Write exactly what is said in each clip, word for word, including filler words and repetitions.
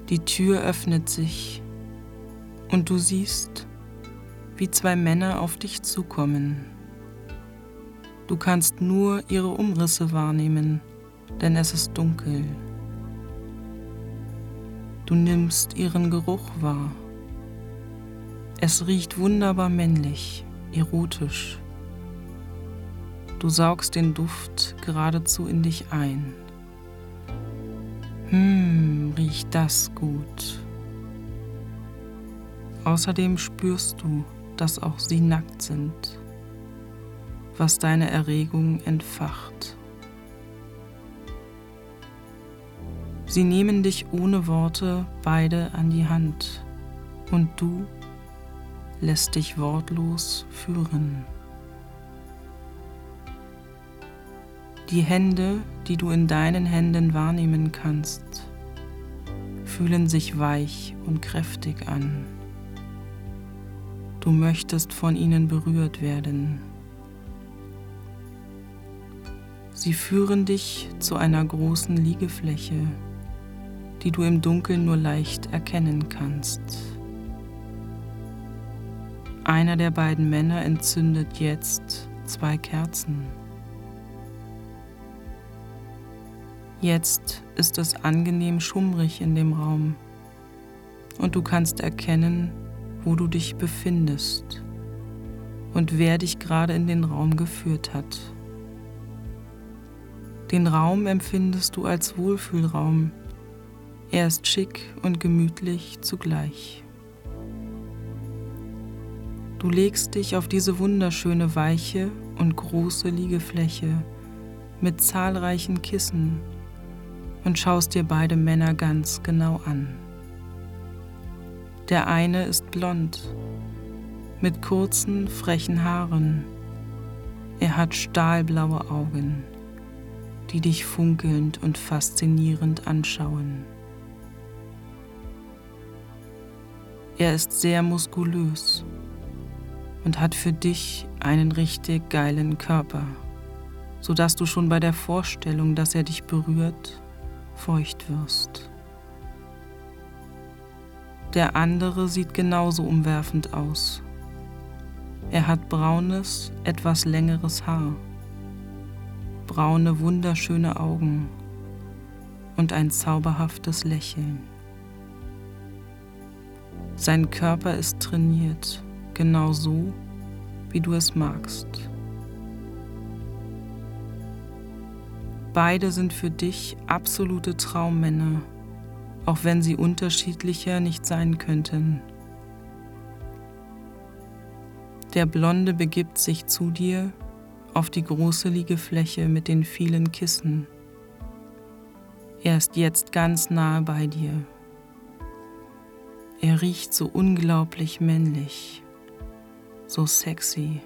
Die Tür öffnet sich und du siehst, wie zwei Männer auf dich zukommen. Du kannst nur ihre Umrisse wahrnehmen, denn es ist dunkel. Du nimmst ihren Geruch wahr. Es riecht wunderbar männlich, erotisch. Du saugst den Duft geradezu in dich ein. Hm, riecht das gut. Außerdem spürst du, dass auch sie nackt sind, was deine Erregung entfacht. Sie nehmen dich ohne Worte beide an die Hand und du lässt dich wortlos führen. Die Hände, die du in deinen Händen wahrnehmen kannst, fühlen sich weich und kräftig an. Du möchtest von ihnen berührt werden. Sie führen dich zu einer großen Liegefläche, die du im Dunkeln nur leicht erkennen kannst. Einer der beiden Männer entzündet jetzt zwei Kerzen. Jetzt ist es angenehm schummrig in dem Raum und du kannst erkennen, wo du dich befindest und wer dich gerade in den Raum geführt hat. Den Raum empfindest du als Wohlfühlraum. Er ist schick und gemütlich zugleich. Du legst dich auf diese wunderschöne, weiche und große Liegefläche mit zahlreichen Kissen und schaust dir beide Männer ganz genau an. Der eine ist blond, mit kurzen, frechen Haaren. Er hat stahlblaue Augen, die dich funkelnd und faszinierend anschauen. Er ist sehr muskulös und hat für dich einen richtig geilen Körper, sodass du schon bei der Vorstellung, dass er dich berührt, feucht wirst. Der andere sieht genauso umwerfend aus. Er hat braunes, etwas längeres Haar, braune, wunderschöne Augen und ein zauberhaftes Lächeln. Sein Körper ist trainiert, genau so, wie du es magst. Beide sind für dich absolute Traummänner, auch wenn sie unterschiedlicher nicht sein könnten. Der Blonde begibt sich zu dir auf die große Liegefläche mit den vielen Kissen. Er ist jetzt ganz nahe bei dir. Er riecht so unglaublich männlich, so sexy.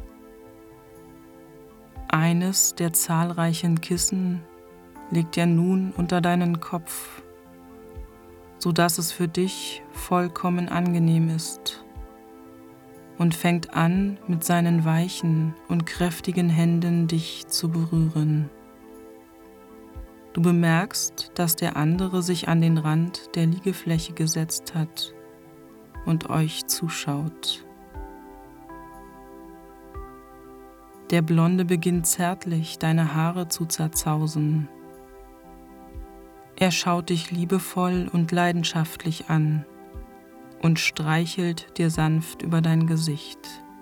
Eines der zahlreichen Kissen legt er nun unter deinen Kopf, sodass es für dich vollkommen angenehm ist, und fängt an, mit seinen weichen und kräftigen Händen dich zu berühren. Du bemerkst, dass der andere sich an den Rand der Liegefläche gesetzt hat und euch zuschaut. Der Blonde beginnt zärtlich, deine Haare zu zerzausen. Er schaut dich liebevoll und leidenschaftlich an und streichelt dir sanft über dein Gesicht.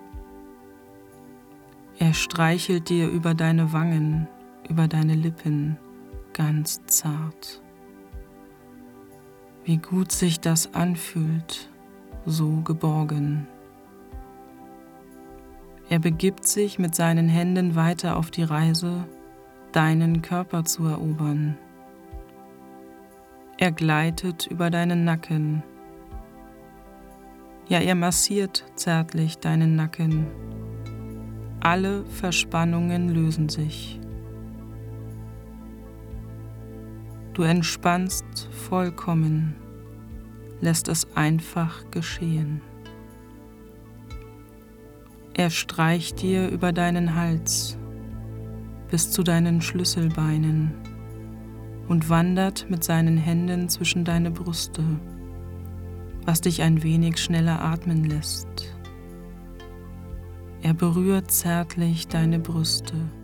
Er streichelt dir über deine Wangen, über deine Lippen, ganz zart. Wie gut sich das anfühlt, so geborgen. Er begibt sich mit seinen Händen weiter auf die Reise, deinen Körper zu erobern. Er gleitet über deinen Nacken. Ja, er massiert zärtlich deinen Nacken. Alle Verspannungen lösen sich. Du entspannst vollkommen, lässt es einfach geschehen. Er streicht dir über deinen Hals bis zu deinen Schlüsselbeinen und wandert mit seinen Händen zwischen deine Brüste, was dich ein wenig schneller atmen lässt. Er berührt zärtlich deine Brüste.